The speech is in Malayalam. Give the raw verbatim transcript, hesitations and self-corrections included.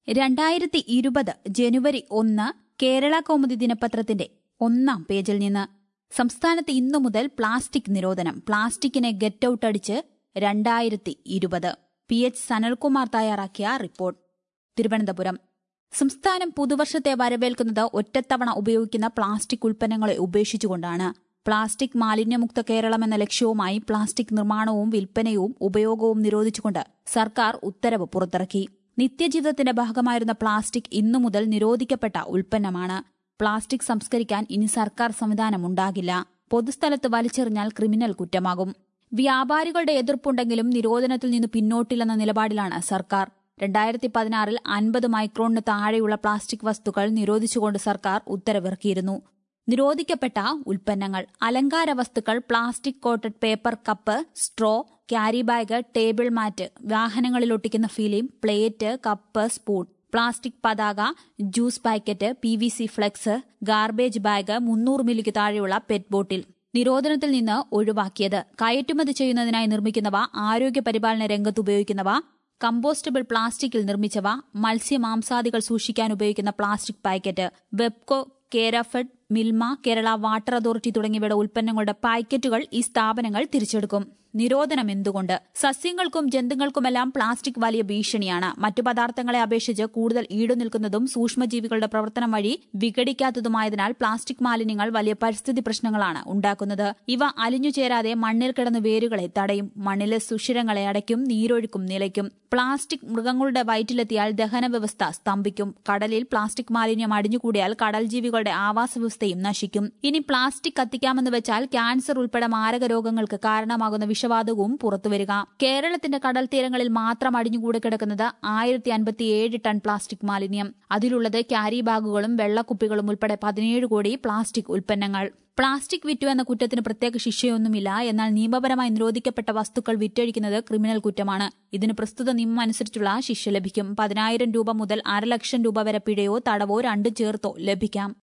രണ്ടായിരത്തി ഇരുപത് ജനുവരി ഒന്ന് കേരള കൗമുദി ദിനപത്രത്തിന്റെ ഒന്നാം പേജിൽ നിന്ന് സംസ്ഥാനത്ത് ഇന്നു മുതൽ പ്ലാസ്റ്റിക് നിരോധനം. പ്ലാസ്റ്റിക്കിനെ ഗെറ്റ് ഔട്ട് അടിച്ച് രണ്ടായിരത്തി ഇരുപത്. പി എച്ച് സനൽകുമാർ തയ്യാറാക്കിയ റിപ്പോർട്ട്. തിരുവനന്തപുരം. സംസ്ഥാനം പുതുവർഷത്തെ വരവേൽക്കുന്നത് ഒറ്റത്തവണ ഉപയോഗിക്കുന്ന പ്ലാസ്റ്റിക് ഉൽപ്പന്നങ്ങളെ ഉപേക്ഷിച്ചുകൊണ്ടാണ്. പ്ലാസ്റ്റിക് മാലിന്യമുക്ത കേരളം എന്ന ലക്ഷ്യവുമായി പ്ലാസ്റ്റിക് നിർമ്മാണവും വിൽപ്പനയും ഉപയോഗവും നിരോധിച്ചുകൊണ്ട് സർക്കാർ ഉത്തരവ് പുറത്തിറക്കി. നിത്യജീവിതത്തിന്റെ ഭാഗമായിരുന്ന പ്ലാസ്റ്റിക് ഇന്നു മുതൽ നിരോധിക്കപ്പെട്ട ഉൽപ്പന്നമാണ്. പ്ലാസ്റ്റിക് സംസ്കരിക്കാൻ ഇനി സർക്കാർ സംവിധാനം ഉണ്ടാകില്ല. പൊതുസ്ഥലത്ത് വലിച്ചെറിഞ്ഞാൽ ക്രിമിനൽ കുറ്റമാകും. വ്യാപാരികളുടെ എതിർപ്പുണ്ടെങ്കിലും നിരോധനത്തിൽ നിന്ന് പിന്നോട്ടില്ലെന്ന നിലപാടിലാണ് സർക്കാർ. രണ്ടായിരത്തി പതിനാറിൽ അൻപത് മൈക്രോണിന് താഴെയുള്ള പ്ലാസ്റ്റിക് വസ്തുക്കൾ നിരോധിച്ചുകൊണ്ട് സർക്കാർ ഉത്തരവിറക്കിയിരുന്നു. നിരോധിക്കപ്പെട്ട ഉൽപ്പന്നങ്ങൾ: അലങ്കാര വസ്തുക്കൾ, plastic coated paper cup, straw, carry bag, table mat, വാഹനങ്ങളിൽ ഒട്ടിക്കുന്ന film, plate, cup, spoon, plastic പതാക, juice packet, P V C flex, garbage bag, മുന്നൂറ് മില്ലിക്ക് താഴെയുള്ള പെറ്റ് ബോട്ടിൽ നിരോധനത്തിൽ നിന്ന് ഒഴിവാക്കിയത്. കയറ്റുമതി ചെയ്യുന്നതിനായി നിർമ്മിക്കുന്നവ, ആരോഗ്യ പരിപാലന രംഗത്ത് ഉപയോഗിക്കുന്നവ, കമ്പോസ്റ്റബിൾ പ്ലാസ്റ്റിക്കിൽ നിർമ്മിച്ചവ, മത്സ്യമാംസാദികൾ സൂക്ഷിക്കാൻ ഉപയോഗിക്കുന്ന plastic packet, Webco, Kerafed, Milma, Kerala water authority തുടങ്ങിയവയുടെ ഉൽപ്പന്നങ്ങളുടെ പാക്കറ്റുകൾ ഈ സ്ഥാപനങ്ങൾ തിരിച്ചെടുക്കും. നിരോധനം എന്തുകൊണ്ട്? സസ്യങ്ങൾക്കും ജന്തുക്കൾക്കുമെല്ലാം പ്ലാസ്റ്റിക് വലിയ ഭീഷണിയാണ്. മറ്റു പദാർത്ഥങ്ങളെ അപേക്ഷിച്ച് കൂടുതൽ ഈടുനിൽക്കുന്നതും സൂക്ഷ്മജീവികളുടെ പ്രവർത്തനം വഴി വിഘടിക്കാത്തതുമായതിനാൽ പ്ലാസ്റ്റിക് മാലിന്യങ്ങൾ വലിയ പരിസ്ഥിതി പ്രശ്നങ്ങളാണ് ഉണ്ടാക്കുന്നത്. ഇവ അലിഞ്ഞു ചേരാതെ മണ്ണിൽ കിടന്ന് വേരുകളെ തടയും, മണ്ണിലെ സുഷിരങ്ങളെ അടയ്ക്കും, നീരൊഴുക്കും നിലയ്ക്കും. പ്ലാസ്റ്റിക് മൃഗങ്ങളുടെ വയറ്റിലെത്തിയാൽ ദഹന വ്യവസ്ഥ സ്തംഭിക്കും. കടലിൽ പ്ലാസ്റ്റിക് മാലിന്യം അടിഞ്ഞുകൂടിയാൽ കടൽ ജീവികളുടെ ആവാസ വ്യവസ്ഥയും നശിക്കും. ഇനി പ്ലാസ്റ്റിക് കത്തിക്കാമെന്ന് വെച്ചാൽ ക്യാൻസർ ഉൾപ്പെടെ മാരക രോഗങ്ങൾക്ക് കാരണമാകുന്ന വിഷവാതകവും പുറത്തുവരിക. കേരളത്തിന്റെ കടൽ തീരങ്ങളിൽ മാത്രം അടിഞ്ഞുകൂടി കിടക്കുന്നത് ആയിരത്തി അൻപത്തിയേഴ് ടൺ പ്ലാസ്റ്റിക് മാലിന്യം. അതിലുള്ളത് ക്യാരി ബാഗുകളും വെള്ളക്കുപ്പികളും ഉൾപ്പെടെ പതിനേഴ് കോടി പ്ലാസ്റ്റിക് ഉൽപ്പന്നങ്ങൾ. പ്ലാസ്റ്റിക് വിറ്റു എന്ന കുറ്റത്തിന് പ്രത്യേക ശിക്ഷയൊന്നുമില്ല. എന്നാൽ നിയമപരമായി നിരോധിക്കപ്പെട്ട വസ്തുക്കൾ വിറ്റഴിക്കുന്നത് ക്രിമിനൽ കുറ്റമാണ്. ഇതിന് പ്രസ്തുത നിയമം അനുസരിച്ചുള്ള ശിക്ഷ ലഭിക്കും. പതിനായിരം രൂപ മുതൽ അരലക്ഷം രൂപ വരെ പിഴയോ തടവോ രണ്ടും ചേർത്തോ ലഭിക്കാം.